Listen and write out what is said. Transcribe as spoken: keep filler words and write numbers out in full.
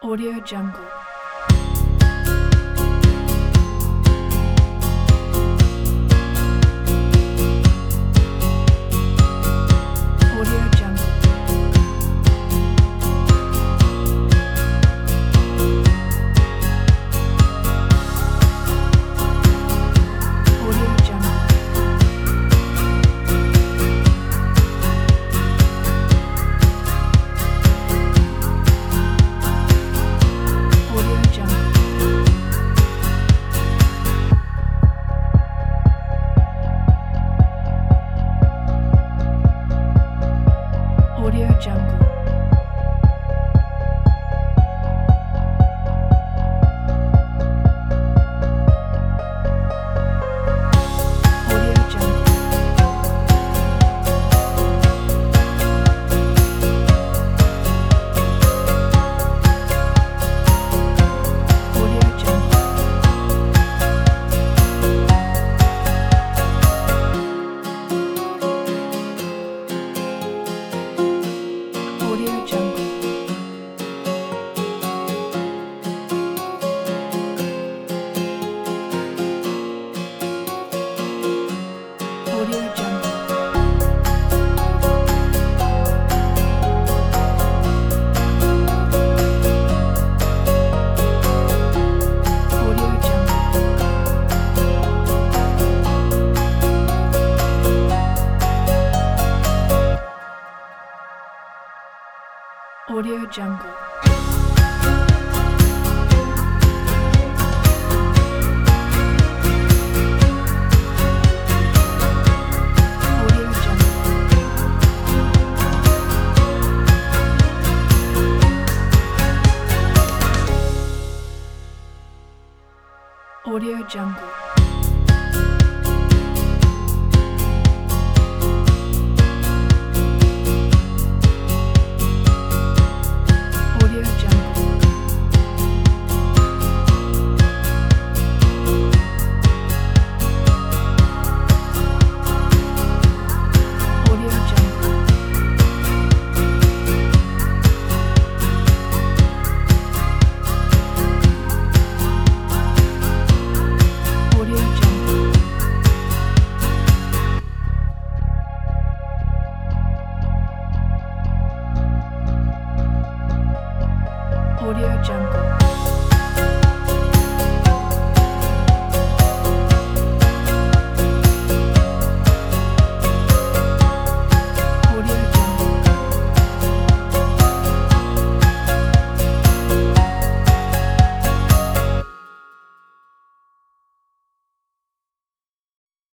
Audio Jungle. Audio Jungle. Audio Jungle. Audio Jungle. Audio Jungle. Audio Jungle. Audio Jungle. Audio Jungle. Audio Jungle. Audio Jungle. Audio Jungle. Audio Jungle. Audio Jungle. Audio Jungle. Audio Jungle. Audio Jungle. Audio Jungle.